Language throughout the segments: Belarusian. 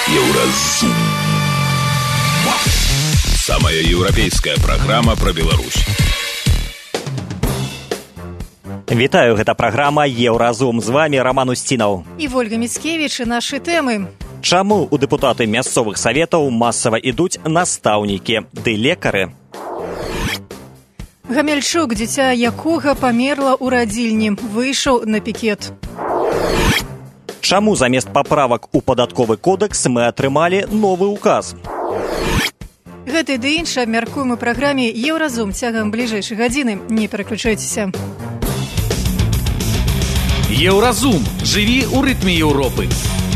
Еўразум. Самая еўрапейская праграма пра Беларусь. Вітаю, гэта праграма «Еўразум». З вами Роман Устінаў. І Вольга Міцкевіч, і нашы тэмы. Чаму у дэпутаты мясцовых саветаў масава ідуць настаўнікі ды лекары? Гамельчук, дзіця якога памерла ў радзільні, выйшаў на пікет. Чаму замест паправак у падатковы кодэкс мы атрымалі новы ўказ? Гэты ды іншы абмяркуем у праграме «Еўразум» цягам бліжэйшай гадзіны. Не пераключайцеся. Еўразум. Жыві ў рытме Еўропы.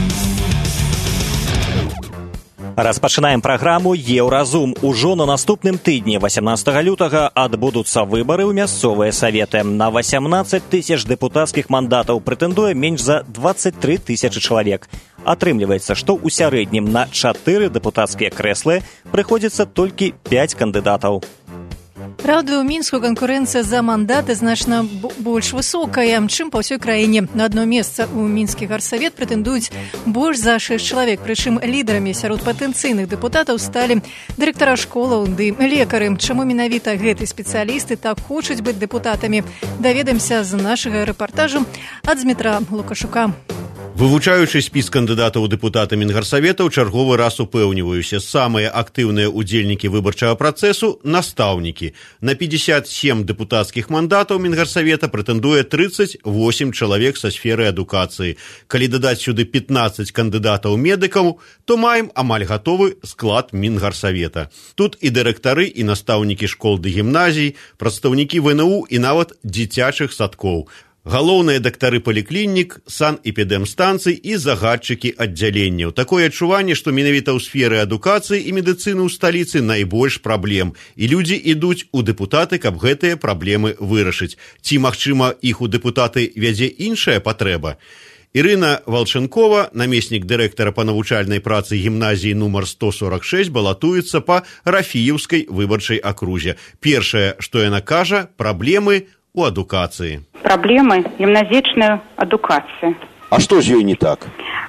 Распачынаем праграму «Еўразум». Ужо на наступным тыдні, 18 лютага, адбудуцца выбары ў мясцовыя саветы. На 18 тысяч дэпутацкіх мандатаў прэтэндуе менш за 23 тысячы чалавек. Атрымліваецца, што ў сярэднім на 4 дэпутацкія крэслы прыходзіцца толькі 5 кандыдатаў. Праўда, у Мінску канкурэнцыя за мандаты значна больш высокая, чым па ўсёй краіне. На одно месца ў мінскі гарсавет прэтэндуюць больш за 6 чалавек, прычым лідарамі сярод патэнцыйных дэпутатаў сталі дырэктара школаў ды лекары. Чаму менавіта гэтыя спецыялісты так хочуць быць дэпутатамі, даведаемся з нашага рэпартажу ад Дмітра Лукашука. Вывучаючы спіс кандыдатаў у дэпутаты Мінгарсавета, ў чарговы раз упэўніваюся, самыя актыўныя удзельнікі выбарчага працэсу – настаўнікі. На 57 дэпутацкіх мандатаў Мінгарсавета прэтэндуе 38 чалавек са сферы адукацыі. Калі дадаць сюды 15 кандыдатаў медыкаў, то маем амаль гатовы склад Мінгарсавета. Тут і дырэктары, і настаўнікі школ ды гімназій, прадстаўнікі ВНУ і нават дзіцячых садкоў. Галоўныя дактары паліклінік, санэпідэмстанцый і загадчыкі аддзяленняў. Такое адчуванне, што менавіта ў сферы адукацыі і медыцыны ў сталіцы найбольш праблем. І людзі ідуць у дэпутаты, каб гэтыя праблемы вырашыць. Ці, магчыма, іх у дэпутаты вядзе іншая патрэба? Ірына Валчынкова, намеснік дырэктара па навучальнай працы гімназіі нумар 146, балатуецца па Рафіеўскай выбарчай акрузе. Першае, што яна кажа, праблемы у адукацыі. Праблемы гімназічнай адукацыі. А што з ёй не так?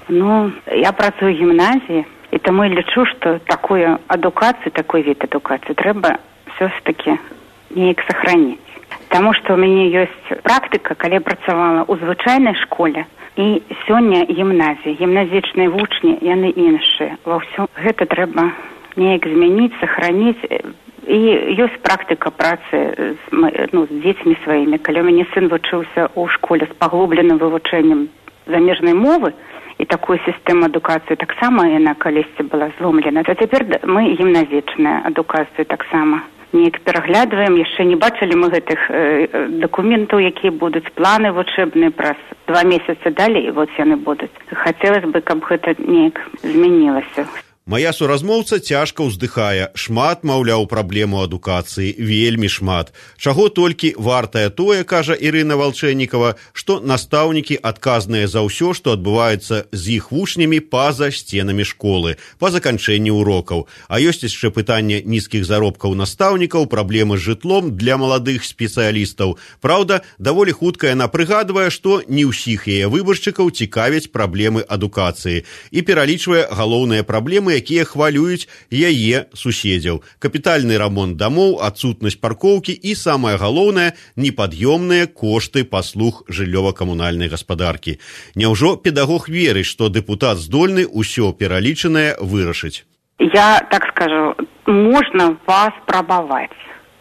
Я працую ў гімназіі, і таму лічу, што такую адукацыю, такой від адукацыі трэба все ж таки неяк сохраніць. Таму што ў мяне ёсць практыка, калі я працавала ў звычайнай школе, і сёння гімназія, гімназічныя вучні, яны іншыя. Ва ўсё гэта трэба неяк змяніць, сохраніць. І ёсць практыка працы з дзецьмі сваімі. Калі у мяне сын вучыўся ў школе з паглубленым вывучэннем замежнай мовы, і такую сістэму адукацыі таксама яна калісьці была зломлена. А цяпер мы гімназічная адукацыю таксама неяк пераглядваем. Яшчэ не бачылі мы гэтых дакументаў, якія будуць, планы вучэбныя праз 2 месяцы далей, вот яны будуць. Хацелася бы, каб гэта неяк змянілася. Мая суразмоўца цяжка ўздыхае. Шмат, маўляў, праблем у адукацыі, вельмі шмат. Чаго толькі вартае тое, кажа Ірына Валчэнікава, што настаўнікі адказныя за ўсё, што адбываецца з іх вучнямі па-за сценамі школы, па заканчэнні урокаў. А ёсць яшчэ пытанне нізкіх заробкаў настаўнікаў, праблемы з жытлом для маладых спецыялістаў. Праўда, даволі хутка яна прыгадвае, што не ўсіх яе выбаршчыкаў цікавяць праблемы адукацыі і пералічвае галоўныя праблемы, якія хвалююць яе суседзяў. Капітальны рамонт дамоў, адсутнасць паркоўкі і, самае галоўнае, непад'ёмныя кошты паслуг жыллёва-камунальнай гаспадаркі. Няўжо педагог верыць, што дэпутат здольны ўсё пералічанае вырашыць? Я так скажу, можна вас спрабаваць.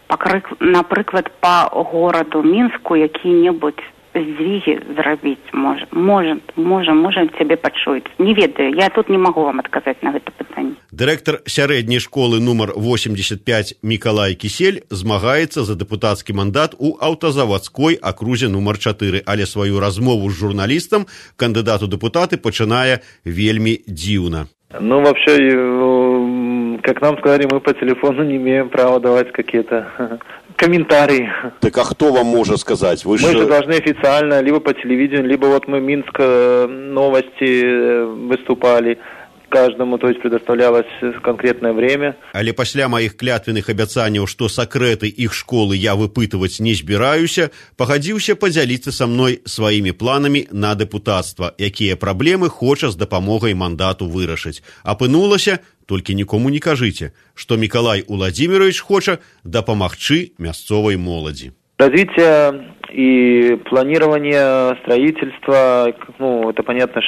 Напрыклад, па гораду Мінску які-небудзь здвиги зрабіць можем цябе пачуць. Не ведаю, я тут не магу вам адказаць на гэта пытанне. Дырэктар сярэдняй школы нумар 85 Мікалай Кісель змагаецца за дэпутацкі мандат у аўтазавадской акрузе нумар 4, але сваю размову з журналістам кандыдат у дэпутаты пачынае вельмі дзіўна. Вообще, как нам сказали, мы по телефону не имеем права давать какие-то комментарии. Так а кто вам может сказать? Мы же должны официально, либо по телевидению, либо вот мы Минск новости выступали. каждому, то есть предоставлялось конкретное время. Але пасля маіх клятвенных абяцанняў, што сакрэты іх школы я выпытваць не збіраюся, пагадзіўся падзяліцца са мной сваімі планамі на дэпутацтва, якія праблемы хоча з дапамогай мандату вырашыць. Апынулася, толькі нікому не кажыце, што Миколай Уладзімірович хоча дапамагчы мясцовай моладзі. Развитие и планирование строительства, это понятно,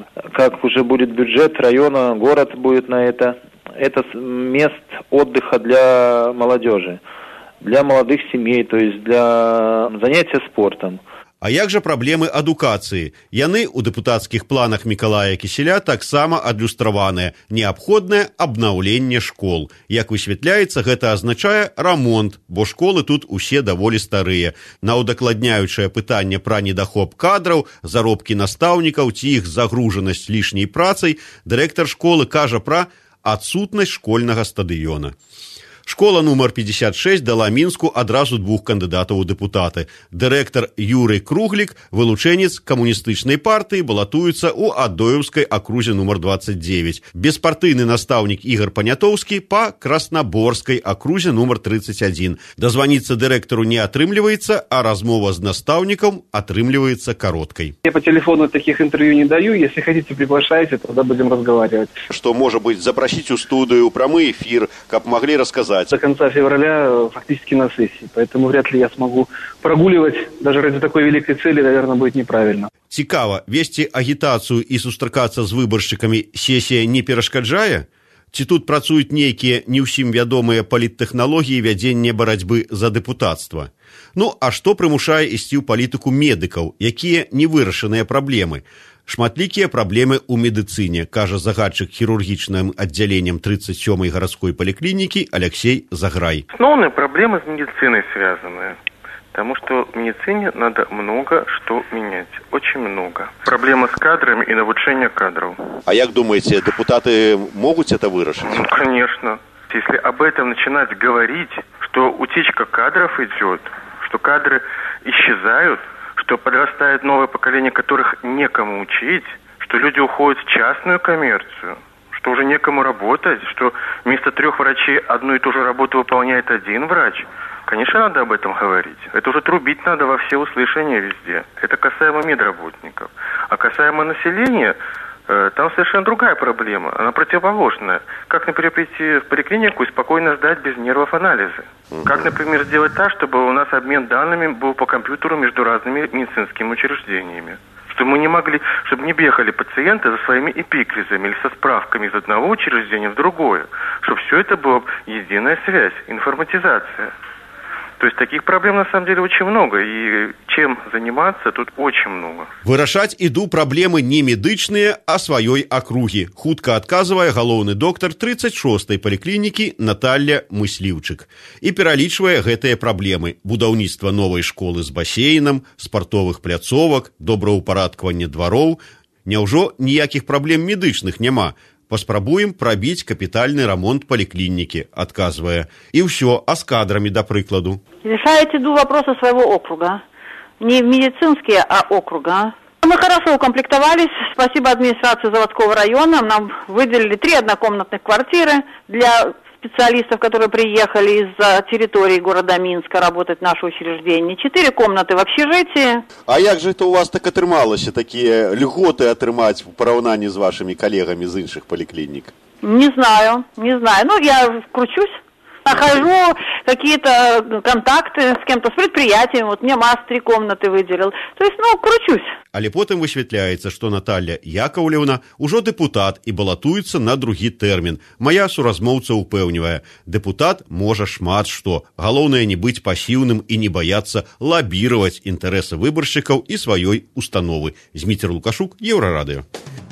как уже будет бюджет района, город будет на это. Это мест отдыха для молодежи, для молодых семей, то есть для занятия спортом. А як жа праблемы адукацыі? Яны ў дэпутацкіх планах Мікалая Кіселя таксама адлюстраваныя. Неабходнае абнаўленне школ. Як высвятляецца, гэта азначае рамонт, бо школы тут усе даволі старыя. На ўдакладняючае пытанне пра недахоп кадраў, заробкі настаўнікаў ці іх загружанасць лішняй працай, дырэктар школы кажа пра адсутнасць школьнага стадыёна. Школа нумар 56 дала Мінску адразу двух кандыдатаў у дэпутаты. Дырэктар Юрый Круглік, вылучэнец камуністычнай партыі, балатуецца ў Адоеўскай акрузе нумар 29. Беспартыйны настаўнік Ігор Панятоўскі па Краснаборскай акрузе нумар 31. Дазваніцца дырэктару не атрымліваецца, а размова з настаўнікам атрымліваецца кароткай. Я по телефону таких интервью не даю. Если хотите, приглашайте, тогда будем разговаривать. Что, может быть, запросить у студию прямой эфир, как могли рассказать? До конца февраля фактически на сессии, поэтому вряд ли я смогу прогуливать. Даже ради такой великой цели, наверное, будет неправильно. Цікава, весці агітацыю і сустракацца з выбаршчыкамі сесія не перашкаджае? Ці тут працуюць нейкія не ўсім вядомыя паліттэхналогіі вядзення барацьбы за дэпутацтва? Ну, а што прымушае ісці ў палітыку медыкаў? Якія невырашаныя праблемы? Шматлікія праблемы ў медыцыне, кажа загадчык хірургічным аддзяленнем 37-й гарадской паліклінікі Алексей Заграй. Основные проблемы с медициной связаны, потому что в медицине надо много что менять, очень много. Проблема с кадрами и обучение кадров. А як думаете, депутаты могут это вырашить? Ну, конечно. Если об этом начинать говорить, что утечка кадров идет, что кадры исчезают, что подрастает новое поколение, которых некому учить, что люди уходят в частную коммерцию, что уже некому работать, что вместо 3 врачей одну и ту же работу выполняет 1 врач. Конечно, надо об этом говорить. Это уже трубить надо во все услышания везде. Это касаемо медработников. А касаемо населения, там совершенно другая проблема. Она противоположная. Как, например, прийти в поликлинику и спокойно сдать без нервов анализы? Как, например, сделать так, чтобы у нас обмен данными был по компьютеру между разными медицинскими учреждениями? Чтобы мы не могли, чтобы не бегали пациенты за своими эпикризами или со справками из одного учреждения в другое. Чтобы все это была единая связь, информатизация. То есть таких проблем на самом деле очень много, и чем заниматься тут очень много. Вырашаць іду праблемы не медычныя, а сваёй акругі. Хутка адказвае галоўны доктар 36-й паліклінікі Наталья Мысліўчык. І пералічвае гэтыя праблемы: будаўніцтва новай школы з басейнам, спартовых пляцовак, добраўпарадкаванне двароў. Няўжо ніякіх праблем медычных няма? Паспрабуем прабіць капітальны рамонт паліклінікі, адказвае. І ўсё, а з кадрамі, да прыкладу. Решаете вопросы своего округа. Не медицинские, а округа. Мы хорошо укомплектовались. Спасибо администрации заводского района. Нам выделили 3 однокомнатных квартиры для специалистов, которые приехали из территории города Минска работать в наше учреждение. 4 комнаты в общежитии. А як же это у вас так атрымалася, такие льготы атрымаць в параўнанні з вашими коллегами из іншых поликлиник? Не знаю. Ну, я кручусь. Нахожу какие-то контакты с кем-то, с предприятием. Вот мне МАЗ 3 комнаты выделил. То есть, кручусь. Але потым высвятляецца, што Наталья Яковлевна ўжо дэпутат і балатуецца на другі тэрмін. Мая суразмоўца ўпэўнівае, дэпутат можа шмат што. Галоўнае не быць пасіўным і не баяцца лабіраваць інтарэсы выбаршчыкаў і сваёй установы. Зміцер Лукашук, Еўрарадыё.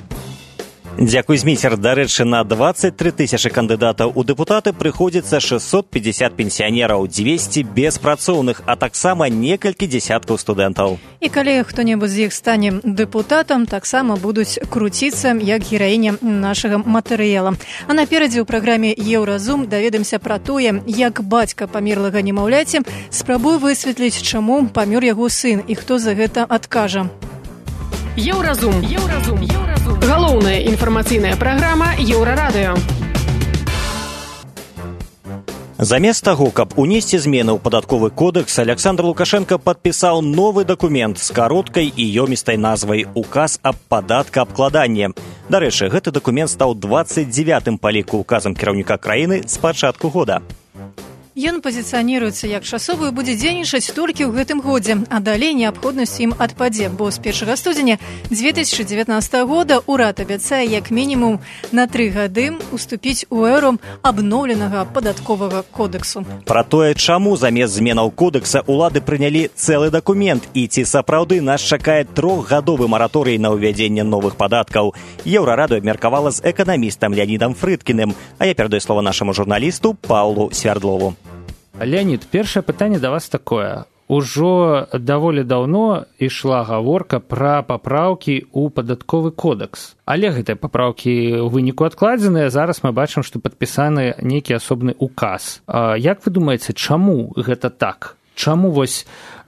Дзякуй, Зміцер. Дарэчы, на 23 тысячы кандыдатаў у дэпутаты прыходзіцца 650 пенсіянераў, 200 беспрацоўных, а таксама некалькі дзесяткаў студэнтаў. І калі хто-небудзь з іх стане дэпутатам, таксама будуць круціцца як гераіня нашага матэрыяла. А наперадзе ў праграме «Еўразум» даведаемся пра тое, як бацька памерлага немаўляці спрабуе высветліць, чаму памёр яго сын і хто за гэта адкажа. Еўразум. Галоўная інфармацыйная праграма Еўрарадыё. Замест таго, каб унесці змены ў падатковы кодэкс, Александр Лукашенко падпісаў новы дакумент з кароткай і ёмістай назвай «Указ аб падаткаабкладанні». Дарэчы, гэты дакумент стаў 29-м па ліку указам кіраўніка краіны з пачатку года. Ён пазіцыяніруецца як часовы, будзе дзейнічаць толькі ў гэтым годзе, а далей неабходнасць ім адпадзе, бо з 1 студзеня 2019 года ўрад абяцае як мінімум на 3 гады уступіць у эру абноўленага падатковага кодэксу. Пра тое, чаму замест зменаў кодэкса улады прынялі цэлы дакумент і ці сапраўды нас чакае 3-гадовы мараторый на ўвядзенне новых падаткаў, Еўрарадыё абмеркавала з эканамістам Леанідам Фрыдкіным, а я перадаю слова нашаму журналісту Паўлу Свярдлову. Леонид, першае пытанне да вас такое. Ужо даволі даўно ішла гаворка пра папраўкі ў падатковы кодэкс. Але гэтыя папраўкі ў выніку адкладзеныя, зараз мы бачым, што падпісаны нейкі асобны указ. Як вы думаеце, чаму гэта так? Чаму вось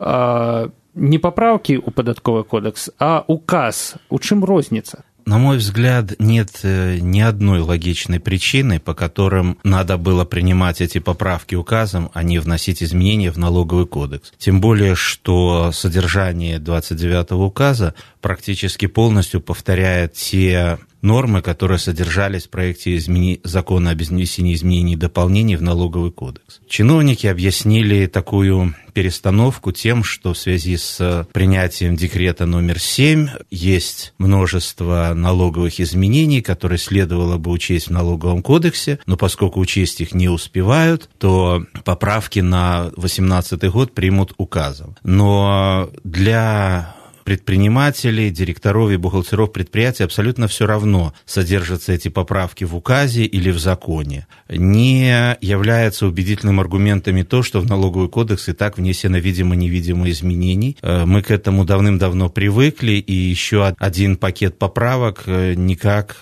не папраўкі ў падатковы кодекс, а указ? У чым розніца? На мой взгляд, нет ни одной логичной причины, по которым надо было принимать эти поправки указом, а не вносить изменения в налоговый кодекс. Тем более, что содержание 29-го указа практически полностью повторяет те нормы, которые содержались в проекте закона об внесении изменений и дополнений в налоговый кодекс. Чиновники объяснили такую перестановку тем, что в связи с принятием декрета номер 7 есть множество налоговых изменений, которые следовало бы учесть в налоговом кодексе, но поскольку учесть их не успевают, то поправки на 2018 год примут указом. Но для предпринимателей, директоров и бухгалтеров предприятий абсолютно все равно, содержатся эти поправки в указе или в законе. Не является убедительным аргументами то, что в налоговый кодекс и так внесено видимо-невидимые изменений. Мы к этому давным-давно привыкли, и еще один пакет поправок никак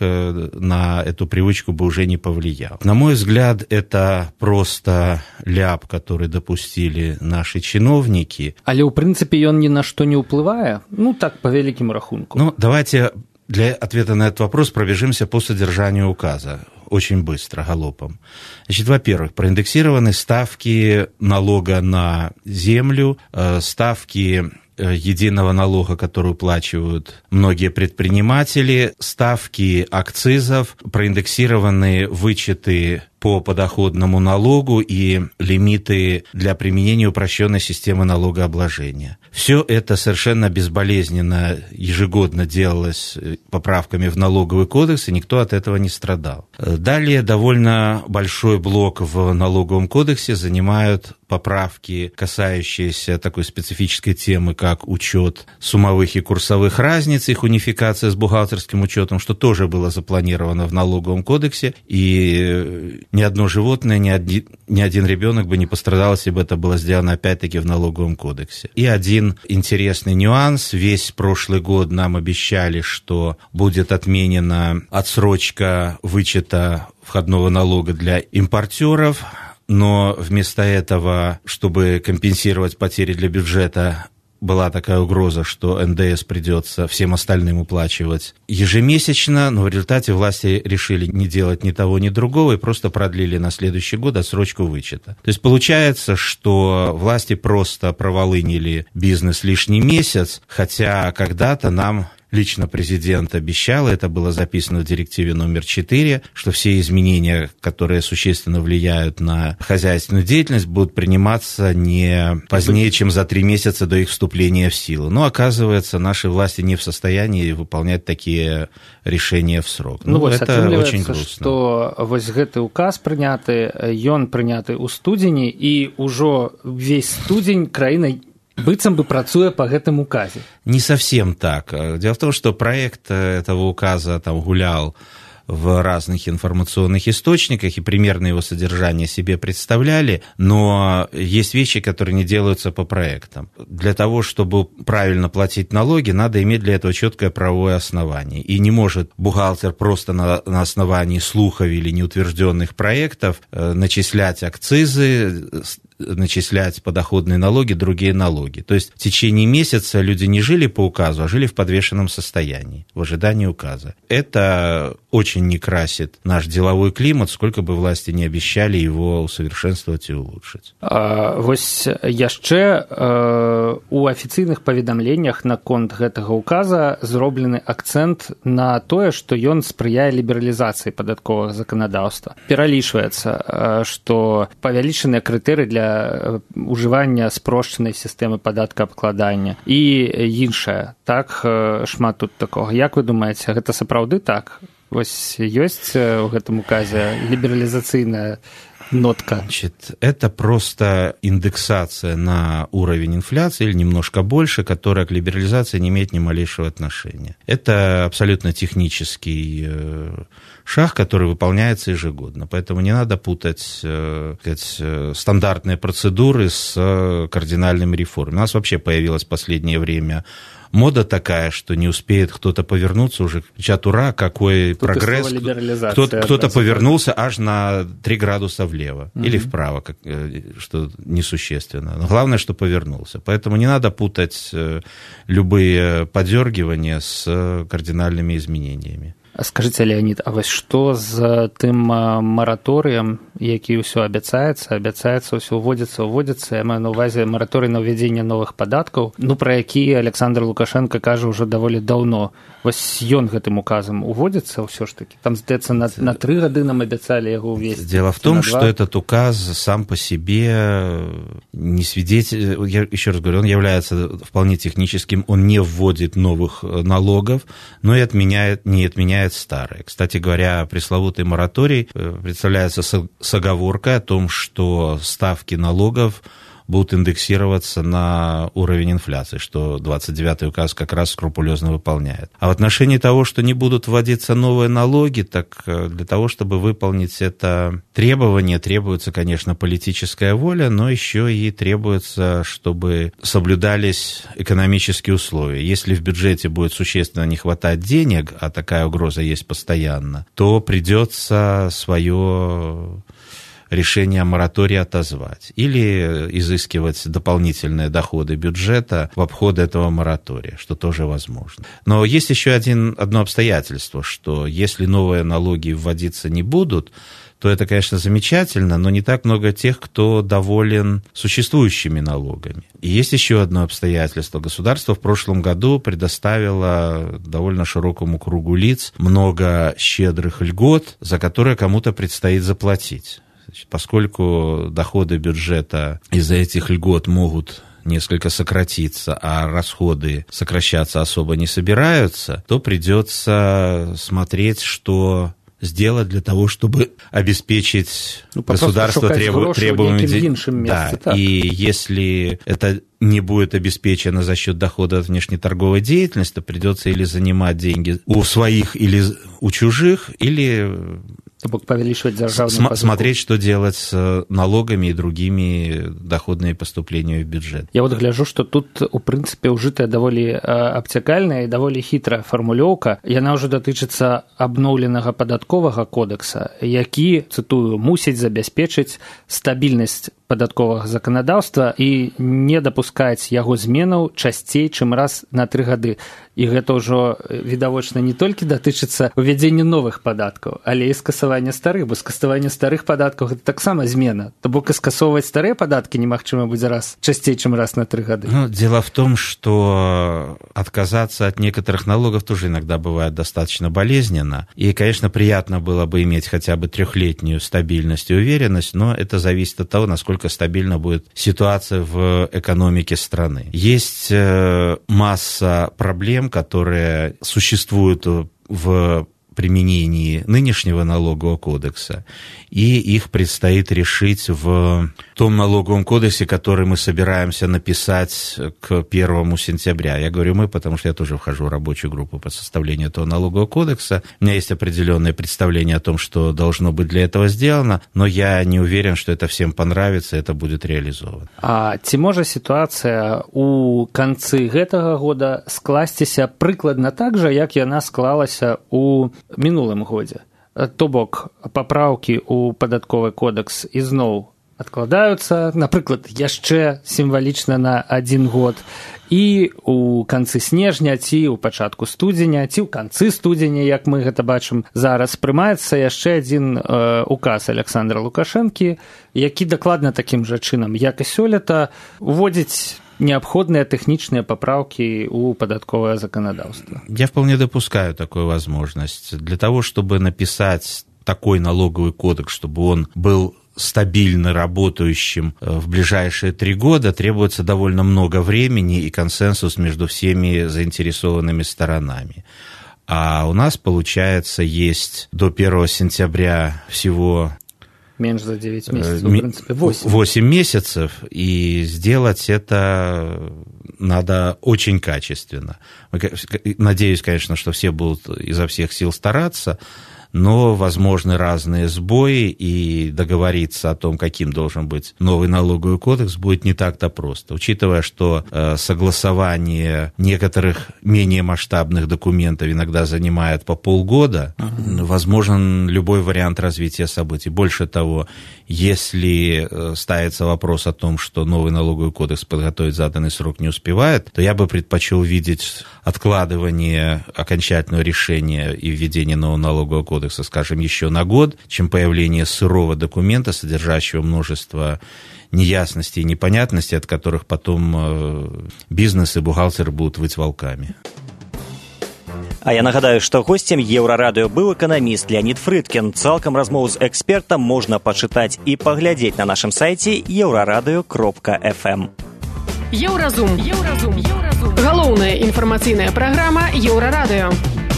на эту привычку бы уже не повлиял. На мой взгляд, это просто ляп, который допустили наши чиновники. Але, в принципе, он ни на что не уплывает? Ну, так, по великим рахунку. Ну, давайте для ответа на этот вопрос пробежимся по содержанию указа. Очень быстро, галопом. Значит, во-первых, проиндексированы ставки налога на землю, ставки единого налога, который уплачивают многие предприниматели, ставки акцизов, проиндексированы вычеты по подоходному налогу и лимиты для применения упрощенной системы налогообложения. Все это совершенно безболезненно ежегодно делалось поправками в налоговый кодекс, и никто от этого не страдал. Далее довольно большой блок в налоговом кодексе занимают поправки, касающиеся такой специфической темы, как учет суммовых и курсовых разниц, их унификация с бухгалтерским учетом, что тоже было запланировано в налоговом кодексе, и ни одно животное, ни один ребенок бы не пострадал, если бы это было сделано опять-таки в налоговом кодексе. И один интересный нюанс. Весь прошлый год нам обещали, что будет отменена отсрочка вычета входного налога для импортеров, но вместо этого, чтобы компенсировать потери для бюджета, была такая угроза, что НДС придется всем остальным уплачивать ежемесячно, но в результате власти решили не делать ни того, ни другого и просто продлили на следующий год отсрочку вычета. То есть получается, что власти просто проволынили бизнес лишний месяц, хотя когда-то нам лично президент обещал, это было записано в директиве номер 4, что все изменения, которые существенно влияют на хозяйственную деятельность, будут приниматься не позднее, чем за 3 месяца до их вступления в силу. Но, оказывается, наши власти не в состоянии выполнять такие решения в срок. Ну это очень грустно. Что вось гэты указ прыняты, ён прыняты ў студзені, і ўжо весь студзень краіна быццам бы працуе по гэтым указе. Не совсем так. Дело в том, что проект этого указа там гулял в разных информационных источниках, и примерно его содержание себе представляли, но есть вещи, которые не делаются по проектам. Для того, чтобы правильно платить налоги, надо иметь для этого четкое правовое основание. И не может бухгалтер просто на основании слухов или неутвержденных проектов начислять акцизы, начислять подоходные налоги, другие налоги. То есть в течение месяца люди не жили по указу, а жили в подвешенном состоянии, в ожидании указа. Это очень не красит наш деловой климат, сколько бы власти не обещали его усовершенствовать и улучшить. Вось яшчэ у афіцыйных паведамленнях наконт гэтага указа зроблены акцэнт на тое, што ён спрыяе лібералізацыі падатковага заканадаўства. Пералічваецца, што павялічаныя крытэрыі для ужывання спрошчанай сістэмы падаткаабкладання і іншае. Так, шмат тут такога. Як вы думаеце, гэта сапраўды так? Вось ёсць у гэтым указе либерализационная нотка? Значит, это просто индексация на уровень инфляции или немножко больше, которая к либерализации не имеет ни малейшего отношения. Это абсолютно технический шаг, который выполняется ежегодно. Поэтому не надо путать стандартные процедуры с кардинальными реформами. У нас вообще появилась в последнее время мода такая, что не успеет кто-то повернуться, уже кричат: ура, какой тут прогресс. Кто-то повернулся аж на 3 градуса влево или вправо, что несущественно. Но главное, что повернулся. Поэтому не надо путать любые подергивания с кардинальными изменениями. Скажите, Леонид, а вось што з тым мараторыем, які ўсё абяцаецца, ўсё уводзіцца, я маю на ўвазе мараторый на ўвядзенне новых падаткаў, пра які Александр Лукашенко кажа ўжо даволі даўно. Вось ён гэтым указам уводзіцца ўсё ж таки? Там, здаецца, на 3 гады нам абяцалі яго ўвесці. Дело в том, что этот указ сам по себе не свидетель, я еще раз говорю, он является вполне техническим, он не вводит новых налогов, но и не отменяет старые. Кстати говоря, пресловутый мораторий представляется с оговоркой о том, что ставки налогов будут индексироваться на уровень инфляции, что 29-й указ как раз скрупулезно выполняет. А в отношении того, что не будут вводиться новые налоги, так для того, чтобы выполнить это требование, требуется, конечно, политическая воля, но еще и требуется, чтобы соблюдались экономические условия. Если в бюджете будет существенно не хватать денег, а такая угроза есть постоянно, то придется свое решение о моратории отозвать или изыскивать дополнительные доходы бюджета в обход этого моратория, что тоже возможно. Но есть еще одно обстоятельство, что если новые налоги вводиться не будут, то это, конечно, замечательно, но не так много тех, кто доволен существующими налогами. И есть еще одно обстоятельство. Государство в прошлом году предоставило довольно широкому кругу лиц много щедрых льгот, за которые кому-то предстоит заплатить. Поскольку доходы бюджета из-за этих льгот могут несколько сократиться, а расходы сокращаться особо не собираются, то придется смотреть, что сделать для того, чтобы обеспечить государство требуемыми деньгами. Да, и если это не будет обеспечено за счет дохода от внешнеторговой деятельности, то придется или занимать деньги у своих, или у чужих, или смотреть, что делать с налогами и другими доходными поступлениями в бюджет. Я вот гляжу, что тут, у прынцыпе, ўжытая даволі абцякальная і даволі хітрая фармулёўка. Яна ўжо датычыцца абноўленага падатковага кодекса, які, цытую, мусіць забяспечыць стабільнасць падатковага заканадаўства і не дапускаць яго зменаў часцей, чым раз на 3 гады. І гэта ўжо, відавочна, не толькі датычыцца увядзення новых падаткаў, але і скасавання старых, бо скасаванне старых падаткаў – гэта таксама змена. То бок і скасоўваць старыя падаткі немагчыма будзе часцей, чым раз на 3 гады. Дело в том, что отказаться от некоторых налогов тоже иногда бывает достаточно болезненно. И, конечно, приятно было бы иметь хотя бы 3-летнюю стабильность и уверенность, но это зависит от того, насколько стабильна будет ситуация в экономике страны. Есть масса проблем, которые существуют в применении нынешнего налогового кодекса, и их предстоит решить в том налоговом кодексе, который мы собираемся написать к 1 сентября. Я говорю «мы», потому что я тоже вхожу в рабочую группу по составлению этого налогового кодекса. У меня есть определенное представление о том, что должно быть для этого сделано, но я не уверен, что это всем понравится, и это будет реализовано. А ці можа ситуация у канцы гэтага года скласціся прыкладна так же, як яна склалася у мінулым годзе? То бок, папраўкі ў падатковы кодекс ізноў адкладаюцца, напрыклад, яшчэ сімвалічна на 1 год, і ў канцы снежня, ці ў пачатку студзеня, ці ў канцы студзеня, як мы гэта бачым зараз, прымаецца яшчэ адзін указ Александра Лукашэнкі, які дакладна такім жа чынам, як і сёлета, уводзіць необходные техничные поправки у податковое законодательство. Я вполне допускаю такую возможность. Для того, чтобы написать такой налоговый кодекс, чтобы он был стабильно работающим в ближайшие 3 года, требуется довольно много времени и консенсус между всеми заинтересованными сторонами. А у нас, получается, есть до 1 сентября всего... Меньше за 9 месяцев, в принципе, 8. 8 месяцев, и сделать это надо очень качественно. Надеюсь, конечно, что все будут изо всех сил стараться, но возможны разные сбои, и договориться о том, каким должен быть новый налоговый кодекс, будет не так-то просто. Учитывая, что согласование некоторых менее масштабных документов иногда занимает по полгода, возможен любой вариант развития событий. Больше того, если ставится вопрос о том, что новый налоговый кодекс подготовить заданный срок не успевает, то я бы предпочел видеть откладывание окончательного решения и введение нового налогового кодекса, скажем, еще на год, чем появление сырого документа, содержащего множество неясностей и непонятностей, от которых потом бизнес и бухгалтеры будут выть волками. А я нагадаю, што госцем Еўрарадыё быў эканаміст Леонид Фрыдкін. Цалкам размову з экспертам можна пачытаць і паглядзець на нашым сайце euraраdio.fm. Еўразум. Галоўная інфармацыйная праграма Еўрарадыё.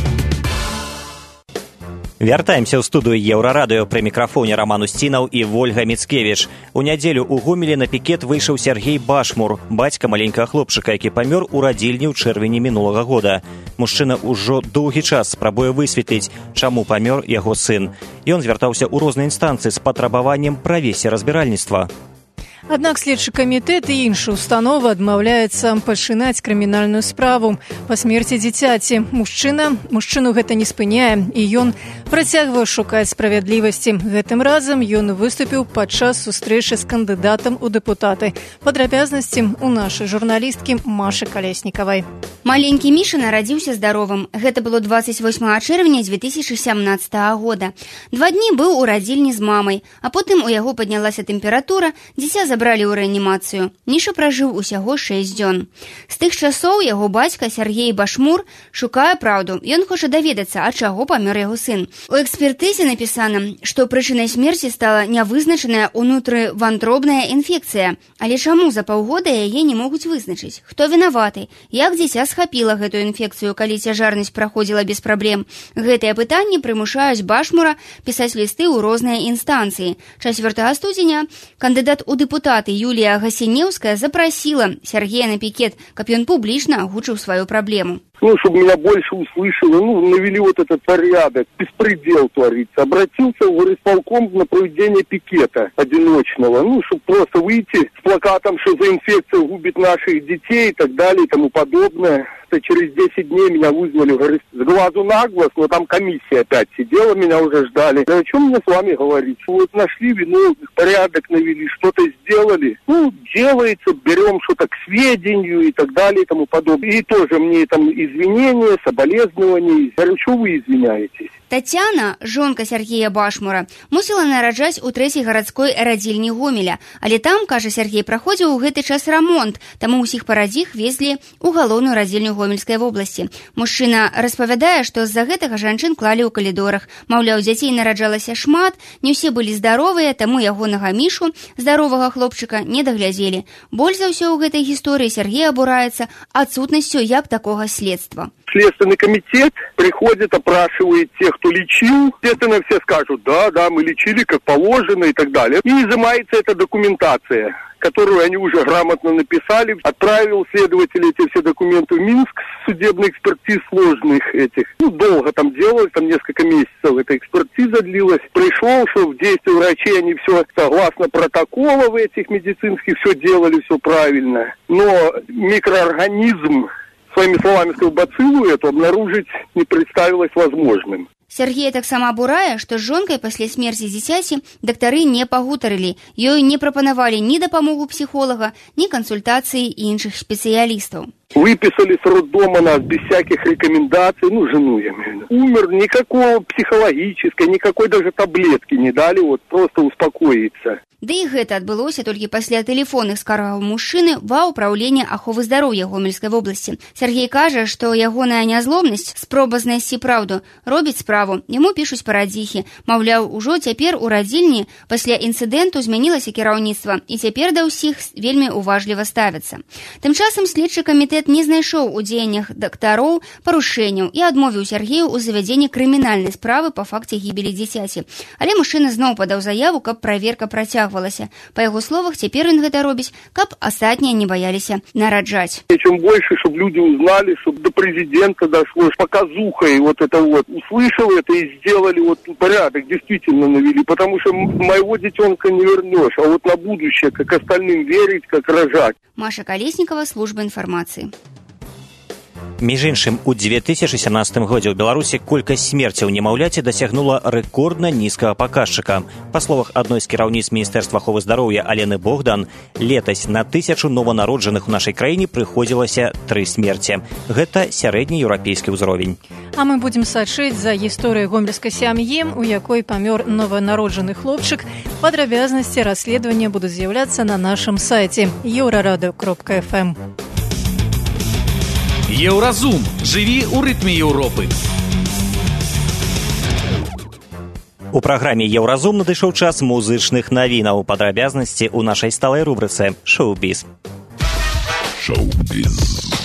Вяртаемся ў студыю Еўрарадыё, пры мікрафоне Роман Усцінаў і Вольга Міцкевіч. У нядзелю ў Гомелі на пікет выйшаў Сергей Башмур, бацька маленькага хлопчыка, які памёр у радзільні ў чэрвені мінулага года. Мужчына ўжо доўгі час спрабуе высветліць, чаму памёр яго сын. Ён звяртаўся ў розныя інстанцыі з патрабаваннем правесці разбіральніцтва. Аднак следчы камітэт і іншыя установы адмаўляюцца пачынаць крымінальную справу па смерці дзіцяці. Мужчыну гэта не спыняе, і ён працягвае шукаць справядлівасці. Гэтым разам ён выступіў падчас сустрэчы з кандыдатам у дэпутаты. Падрабязнасці у нашай журналісткі Машы Калеснікавай. Маленькі Міша нарадзіўся здаровым. Гэта было 28 чэрвеня 2017 года. 2 дні быў у радзільні з мамай, а потым у яго паднялася тэмпература, дзіця забралі ў рэанімацыю. Міша пражыў усяго 6 дзён. З тых часоў яго бацька Сергей Башмур шукае праўду. Ён хоча даведацца, ад чаго памёр яго сын. У экспертызе напісана, што прычынай смерці стала нявызначаная ўнутрывантробная інфекцыя. Але чаму за паўгода яе не могуць вызначыць? Хто вінаваты? Як дзіця схапіла гэтую інфекцыю, калі цяжарнасць праходзіла без праблем? Гэтыя пытанні прымушаюць Башмура пісаць лісты ў розныя інстанцыі. 4 студзеня кандыдат у дэпутаты Юлія Гасінеўская запросила Сергея на пикет, каб ён публічна агучыў свою проблему. Чтобы меня больше услышало, навели вот этот порядок, беспредел творится. Обратился в горисполком на проведение пикета одиночного, чтобы просто выйти с плакатом, что за инфекция губит наших детей и так далее и тому подобное. Через 10 дней меня вызвали с глазу на глаз, но там комиссия опять сидела, меня уже ждали. Да о чем мне с вами говорить? Вот нашли виновных, порядок навели, что-то сделали. Делается, берем что-то к сведению и так далее и тому подобное. И тоже мне там извинения, соболезнования. Говорю, что вы извиняетесь? Тацяна, жонка Сергея Башмура, мусіла нараджаць у 3-й гарадской радзільні Гомеля. Але там, кажа Сергей, праходзіў у гэты час рамонт, таму ўсіх парадзіх везлі ў галоўную радзільню Гомельскай вобласці. Мужчына распавядае, што з-за гэтага жанчын клалі ў калідорах. Маўляў, дзяцей нараджалася шмат, не ўсе былі здаровыя, таму ягонага Мішу, здаровага хлопчыка, не даглядзелі. Больш за ўсё ў гэтай гісторыі Сергей абураецца адсутнасцю як такога следства. Следственный комитет приходит, опрашивает тех, кто лечил. Естественно, все скажут, да, мы лечили как положено и так далее. И изымается эта документация, которую они уже грамотно написали. Отправил следователь эти все документы в Минск, судебных экспертиз сложных этих. Долго там делалось, там несколько месяцев эта экспертиза длилась. Пришел, что в действии врачей они все согласно протоколов этих медицинских, все делали, все правильно. Но микроорганизм, своими словами сказал, бациллу эту обнаружить не представилось возможным. Сергея таксама абурае, што з жонкай пасля смерці дзіцяці дактары не пагутарылі, ёй не прапанавалі ні дапамогу псіхолага, ні кансультацыі іншых спецыялістаў. Выписали с роддома нас без всяких рекомендаций, жену я имею в виду. Умер, никакого психологической, никакой даже таблетки не дали, просто успокоиться. Ды і гэта адбылося толькі пасля тэлефонных скаргаў мужчыны ва ўпраўленне аховы здароўя Гомельскай вобласці. Сергей кажа, што ягоная нязлобнасць, спроба знайсці праўду, робіць справу. Яму пішуць парадзіхі. Маўляў, ужо цяпер у радзільні пасля інцыдэнту змянілася кіраўніцтва, і цяпер да ўсіх вельмі уважліва ставяцца. Тым часам следчы камітэт не знайшоў у дзеяннях дактароў парушэнняў і адмовіў Сергею ў завядзенні крымінальнай справы па факце гібелі дзіцяці. Але мужчына зноў падаў заяву, каб праверка працягвалася. Па яго словах, цяпер ён гэта робіць, каб астатнія не бояліся нараджаць. Чем больше, чтобы люди узнали, чтобы до президента дошло, показухой услышал это и сделали порядок, действительно навели, потому что моего детенка не вернешь, а на будущее, как остальным верить, как рожать. Маша Колесникова, служба информации. Між іншым, у 2017 годзе ў Беларусі колькасць смерцяў немаўляці дасягнула рэкордна нізкага паказчыка. Па словах адной з кіраўніц Міністэрства аховы здароўя Алены Богдан, летась на 1000 нованароджаных у нашай краіне прыходзілася 3 смерці. Гэта сярэдні еўрапейскі ўзровень. А мы будзем сачыць за гісторыяй гомельскай сям'і, у якой памёр нованароджаны хлопчык. Падрабязнасці расследавання будуць з'яўляцца на нашым сайце euradio.fm. Еўразум. Жыві ў рытме Еўропы. У праграме «Еўразум» надышоў час музычных навінаў. Падрабязнасці ў нашай сталай рубрыцы «Шоу-біз». Шоу-біз.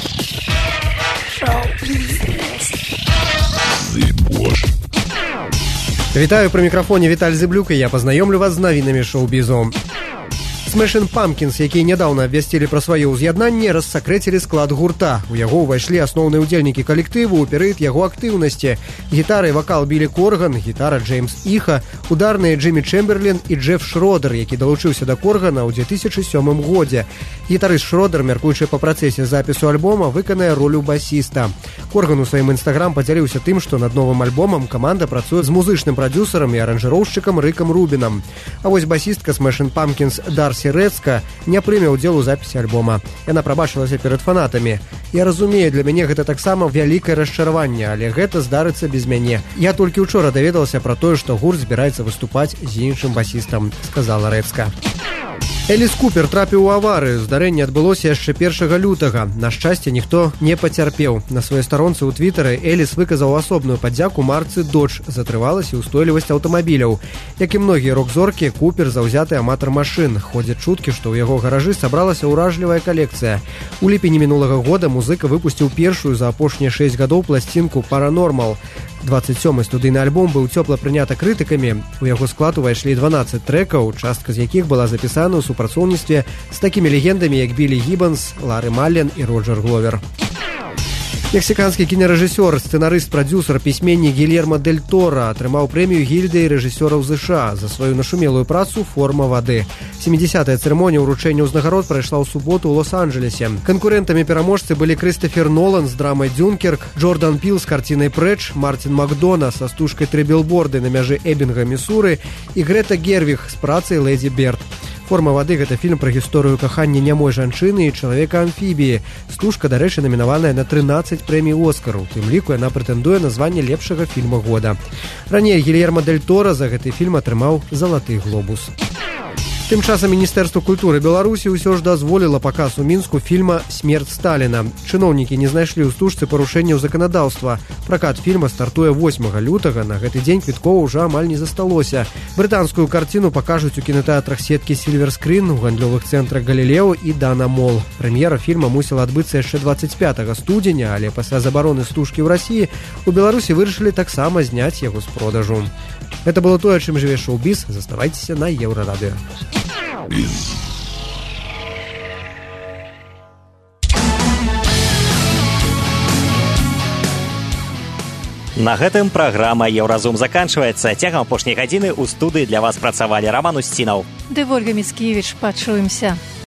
Вітаю, пры мікрафоне Віталь Зыблюк, і я пазнаёмлю вас з навінамі шоу-бізу. Smashing Pumpkins, якія нядаўна абвясцілі пра сваё ўз'яднанне, рассакрэцілі склад гурта. У яго ўвайшлі асноўныя ўдзельнікі калектыву ў перыяд яго актыўнасці. Гітара і вакал Білі Корган, гітара Джеймс Іха, ударныя Джиммі Чэмберлен і Джеф Шродер, які далучыўся да Коргана ў 2007 годзе. Гітарыст Шродер, мяркуючы па працэсе запісу альбома, выканае ролю басіста. Корган у сваім інстаграм падзяліўся тым, што над новым альбомам каманда працуе з музычным прадзюсарам і аранжыроўшчыкам Рыкам Рубінам. А вось басістка Smashing Pumpkins Дарсі Рэцка не прыме ўдзел у запісе альбома. Яна прабачылася перад фанатамі. Я разумею, для мяне гэта таксама вялікае расчараванне, але гэта здарыцца без мяне. Я толькі учора даведалася пра тое, што гурт збіраецца выступаць з іншым басістам, сказала Рэцка. Эліс Купер трапіў у аварыю. Здарэнне адбылося яшчэ 1 лютага. На шчасце, ніхто не пацярпеў. На сваёй старонцы ў твітары Эліс выказаў асобную падзяку марцы Dodge за трываласць і ўстойлівасць аўтамабіляў. Як і многія рок-зоркі, Купер заўзяты аматар машын. Ходзяць чуткі, што ў яго гаражы сабралася ўражлівая калекцыя. У ліпені мінулага года музыка выпусціў першую за апошнія 6 гадоў пласцінку «Paranormal». 27-й студыйны альбом быў цёпла прынята крытыкамі. У яго склад увайшлі 12 трэкаў, частка з якіх была запісана ў супрацоўніцтве з такімі легендамі, як Білі Гіббанс, Лары Маллен і Роджер Гловер. Мексіканскі кінарэжысёр, сцэнарыст, прадзюсар, пісьменнік Гильермо Дель Торо атрымаў прэмію гільдыі рэжысёраў США за сваю нашумелую працу «Форма вады». 70-я цырымонія ўручэння ўзнагарод прайшла ў суботу ў Лос-Анджелесе. Канкурэнтамі пераможцы былі Крыстафер Нолан з драмай «Дюнкерк», Джордан Піл з карцінай «Прэч», Мартин Макдона са стужкай «Тры білборды» на мяжы Эбінга, Місуры і Грэта Гервіг з працай «Лэдзі Берд». «Форма вады» – гэта фільм пра гісторыю кахання нямой жанчыны і чалавека-амфібіі. Стужка, дарэчы, намінаваная на 13 прэмій «Оскару». У тым ліку яна прэтэндуе на званне лепшага фільма года. Раней Гильермо Дель Торо за гэты фільм атрымаў «Залаты глобус». Тым часам Міністэрства культуры Беларусі ўсё ж дазволіла паказ у Мінску фільма «Смерць Сталіна». Чыноўнікі не знайшлі ў стужцы парушэнняў заканадаўства. Пракат фільма стартуе 8 лютага. На гэты дзень квіткоў ўжо амаль не засталося. Брытанскую карціну пакажуць у кінотэатрах сеткі «Сільвер Скрін», у гандлёвых цэнтрах «Галілео» і «Дана Мол». Прэм'ера фільма мусіла адбыцца яшчэ 25 студзеня, але пасля забароны стужкі ў Расіі у Беларусі вырашылі таксама зняць яго з продажу. Гэта было тое, чым жыве шоу-біз. Заставайцеся на Еўрарадыё. На гэтым праграма «Еўразум» заканчваецца. Цягам апошняй гадзіны ў студыі для вас працавалі Раман Усцінаў ды Вольга Міцкевіч. Пачуемся.